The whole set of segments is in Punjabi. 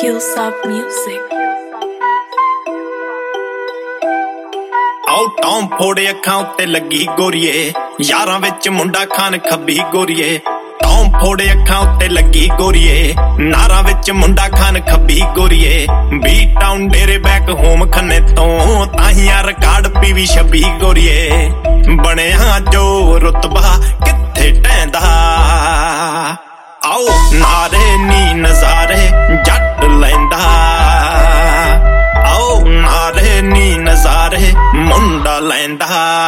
Q-Sub Music। ਆਉ ਟੌਮ ਫੋੜੇ ਅੱਖਾਂ ਉੱਤੇ ਲੱਗੀ ਗੋਰੀਏ, ਯਾਰਾਂ ਵਿੱਚ ਮੁੰਡਾ ਖਾਨ ਖੱਬੀ ਗੋਰੀਏ। ਟੌਮ ਫੋੜੇ ਅੱਖਾਂ ਉੱਤੇ ਲੱਗੀ ਗੋਰੀਏ, ਨਾਰਾਂ ਵਿੱਚ ਮੁੰਡਾ ਖਾਨ ਖੱਬੀ ਗੋਰੀਏ। ਬੀ ਟਾਊਨ ਡੇਰੇ ਬੈਕ ਹੋਮ ਖੰਨੇ ਤੋਂ ਤਾਹੀਆਂ ਰਿਕਾਰਡ ਪੀਵੀ 26 ਗੋਰੀਏ। ਬਣਿਆ ਜੋ ਰੁਤਬਾ ਕਿੱਥੇ ਟੈਂਦਾ, ਆਓ ਨਾਰੇ ਨੀ ਨਜ਼ਾਰੇ ਜੱਟ ਲੈਂਦਾ। ਆਓ ਨਾਰੇ ਨੀ ਨਜ਼ਾਰੇ ਮੁੰਡਾ ਲੈਂਦਾ।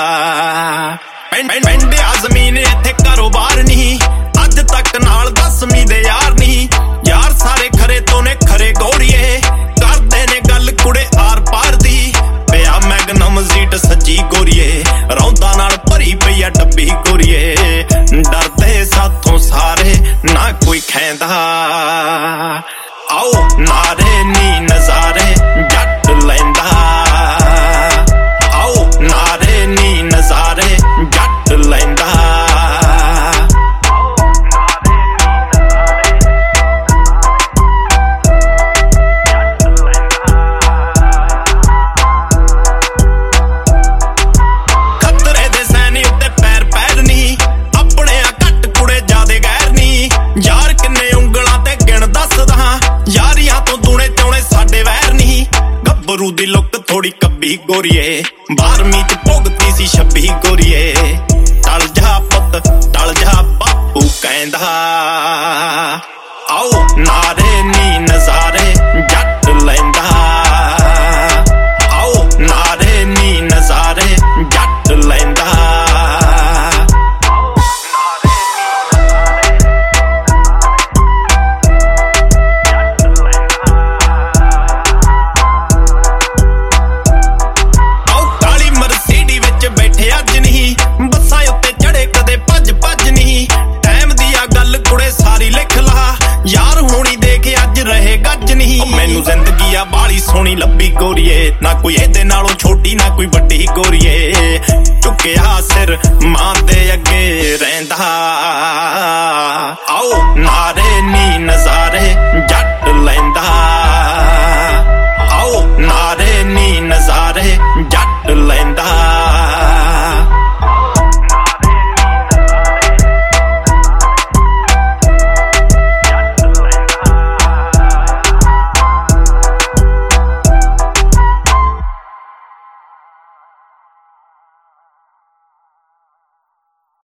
ਪਿੰਡਿਆ ਜ਼ਮੀਨ ਇੱਥੇ ਕਾਰੋਬਾਰ ਨਹੀਂ, ਅੱਜ ਤੱਕ ਨਾਲ 10ਵੀਂ ਦੇ ਯਾਰ ਨਹੀਂ। ਯਾਰ ਸਾਰੇ ਖਰੇ ਤੋਂ ਨੇ ਖਰੇ ਗੋਰੀਏ, ਕਰਦੇ ਨੇ ਗੱਲ ਕੁੜੇ ਆਰ ਪਾਰ ਦੀ। ਪਿਆ ਮੈਗਨਮ ਜ਼ੀਟ ਸੱਜੀ ਗੋਰੀਏ, ਰੌਂਦਾ ਨਾਲ ਭਰੀ ਪਈ ਆ ਡੱਬੀ ਗੋਰੀਏ। ਡਰਦੇ ਸਾਥੋਂ ਸਾਰੇ ਨਾ ਕੋਈ ਖੈਂਦਾ, ਆਓ ਨਾਰੇ ਨੀ ਨਜ਼ਾਰੇ ਜੱਟ ਲੈਂਦਾ। ਆਓ ਨਾਰੇ ਨੀ ਨਜ਼ਾਰੇ ਜੱਟ ਲੈਂਦਾ। ਖਤਰੇ ਦੇ ਸੈਨੀ ਉੱਤੇ ਪੈਰ ਪੈਰ ਨਹੀਂ, ਆਪਣੇ ਆ ਘੱਟ ਕੁੜੇ ਜਾਦੇ ਗੈਰ ਨਹੀਂ। ਯਾਰ ਕਿੰਨੇ ਉਂਗਲਾਂ ਤੇ ਗਿਣ ਦੱਸਦਾ, ਯਾਰੀਆਂ ਤੋਂ ਦੂਣੇ ਚੌਣੇ ਸਾਡੇ ਵੈਰ ਨਹੀਂ। ਗੱਭਰੂ ਦੀ ਲੁੱਕ ਥੋੜੀ ਕੱਬੀ ਗੋਰੀਏ, 12ਵੀਂ ਚ ਭੁਗਤੀ ਸੀ 26 ਗੋਰੀਏ। ਟਲ ਜਾ ਪੁੱਤ ਟਲ ਜਾ ਬਾਪੂ ਕਹਿੰਦਾ, ਆਓ ਨਾਰੇ ਨੀ ਨਜ਼ਾਰੇ ਜੱਟ ਲੈਂਦਾ। ਆਓ ਨਾਰੇ ਨੀ ਨਜ਼ਾਰੇ ਜੱਟ ਲੈਂਦਾ। ਯਾਰ ਹੋਣੀ ਦੇਖ ਅੱਜ ਰਹੇ ਗੱਜ ਨਹੀਂ। ਮੈਨੂੰ ਜ਼ਿੰਦਗੀ ਆ ਬਾਲੀ ਸੋਹਣੀ ਲੱਭੀ ਗੋਰੀਏ, ਨਾ ਕੋਈ ਇਹਦੇ ਨਾਲੋਂ ਛੋਟੀ ਨਾ ਕੋਈ ਵੱਡੀ ਗੋਰੀਏ। ਝੁਕਿਆ ਸਿਰ ਮਾਂ ਦੇ ਅੱਗੇ ਰਹਿੰਦਾ।